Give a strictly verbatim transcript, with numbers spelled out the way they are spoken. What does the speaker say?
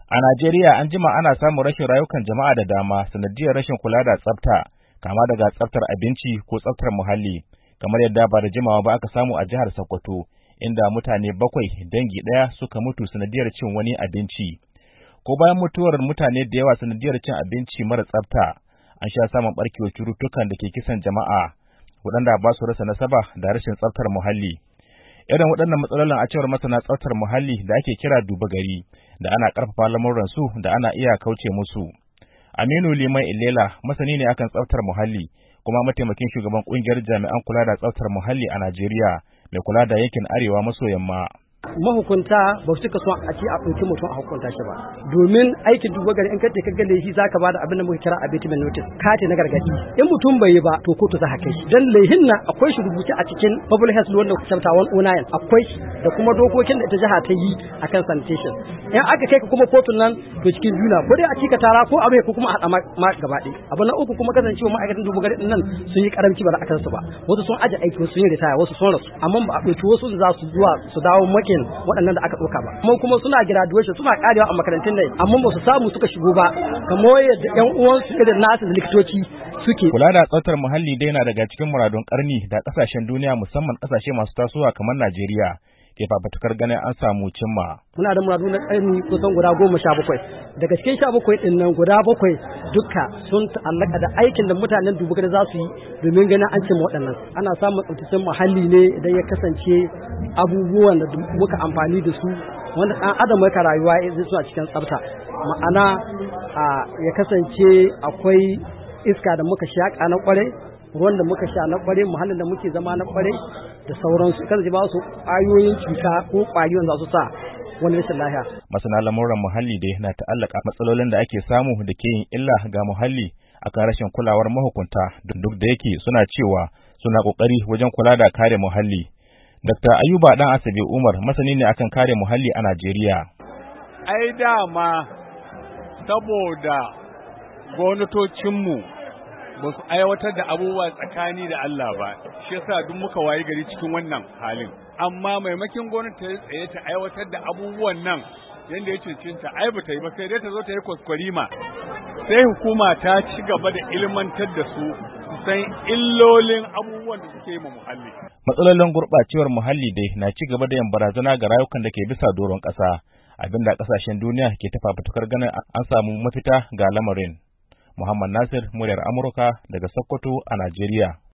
A Najeriya an jima ana samun rashin rayukan jama'a da dama sanadiyar rashin kula da tsafta, kama daga tsaftar abinci ko tsaftar muhalli, kamar yadda ba da jimawa ba aka samu a jihar Sokoto, inda mutane bakwai dangi ɗaya suka mutu sanadiyar cin wani abinci. Ko bayan mutuwar mutane da yawa sanadiyar cin abinci mara tsafta, an sha samun ɓarkewar cututtukan da ke kisan jama'a, waɗanda ba su rasa nasaba da rashin tsaftar muhalli. Irin waɗannan matsalolin a cewar masana tsaftar muhalli da ake kira duba gari, da ana ƙarfafa lamuransu da ana iya kauce musu. Aminu Liman Ilela masani ne akan tsaftar muhalli, kuma mataimakin shugaban ƙungiyar jami'an kula da tsaftar muhalli a Najeriya, mai kula da yankin Arewa maso yamma. Mahukunta ba su cika son a ce a ɗauki mutum a hukunta shi ba, domin aikin duba gari in kace ka gane shi zaka bada abin da muka kira abatement notice, kati na gargadi. In mutum bai yi ba to kotu za ka kai shi. Dan laihin nan akwai shi rubuce a cikin public health law na chapter one oh nine, akwai shi da kuma dokokin da ita jiha ta yi akan sanitation. In aka kai ka kuma kotun nan to cikin juna ko dai a cika tara ko a mai ko kuma a hada ma gaba ɗaya. Abu na uku kuma kasancewa ma'aikatan duba gari nan sun yi karamci ba da akan su ba. Wasu sun aje aiki, wasu sun yi ritaya, wasu sun rasu, amma ba a ɗauki wasu da za su zuwa su dawo maki waɗannan da aka ɗauka ba. Kuma kuma suna graduation, suna karewa a makarantun nan, amma ba su samu suka shigo ba, kamar yadda ƴan uwansu irin nasu da likitoci suke. Kula da tsaftar muhalli dai na daga cikin muradun karni da ƙasashen duniya, musamman ƙasashe masu tasowa kamar Najeriya, ke fafatukar ganin an samu cimma. Muna da muradu na ƙarni kusan guda goma sha bakwai. Daga cikin sha bakwai ɗin nan guda bakwai duka sun ta'allaka da aikin da mutanen dubu za su yi domin ganin an cimma waɗannan. Ana samun tsaftaccen muhalli ne idan ya kasance abubuwan da muka amfani da su wanda ɗan adam yake rayuwa zai suna cikin tsafta. Ma'ana ya kasance akwai iska da muka shaƙa na ƙwarai, ruwan da muka sha na ƙwarai, muhallin da muke zama na ƙwarai da sauransu, kan ba su ƙwayoyin cuta ko ƙwayoyin za su sa wani rashin lafiya. Masana lamuran muhalli dai na ta'allaka matsalolin da ake samu da ke yin illa ga muhalli akan rashin kulawar mahukunta, duk da yake suna cewa suna ƙoƙari wajen kula da kare muhalli. Dakta Ayuba Dan Asabe Umar masani ne akan kare muhalli a Najeriya. Ai dama saboda gwamnatocinmu ba su aiwatar da abubuwa tsakani da Allah ba, shi yasa duk muka wayi gari cikin wannan halin. Amma maimakin gwamnati ta tsaye ta aiwatar da abubuwan nan yadda ya cincinta, ai ba ta yi ba, sai dai ta zo ta yi kwaskwarima. Sai hukuma ta ci gaba da ilmantar da su su san illolin abubuwan da suke yi ma muhalli. Matsalolin gurɓacewar muhalli dai na ci gaba da yin barazana ga rayukan da ke bisa doron ƙasa, abinda ƙasashen duniya ke ta fafutukar ganin an samu mafita ga lamarin. Muhammad Nasir, muryar Amurka daga Sokoto a Najeriya.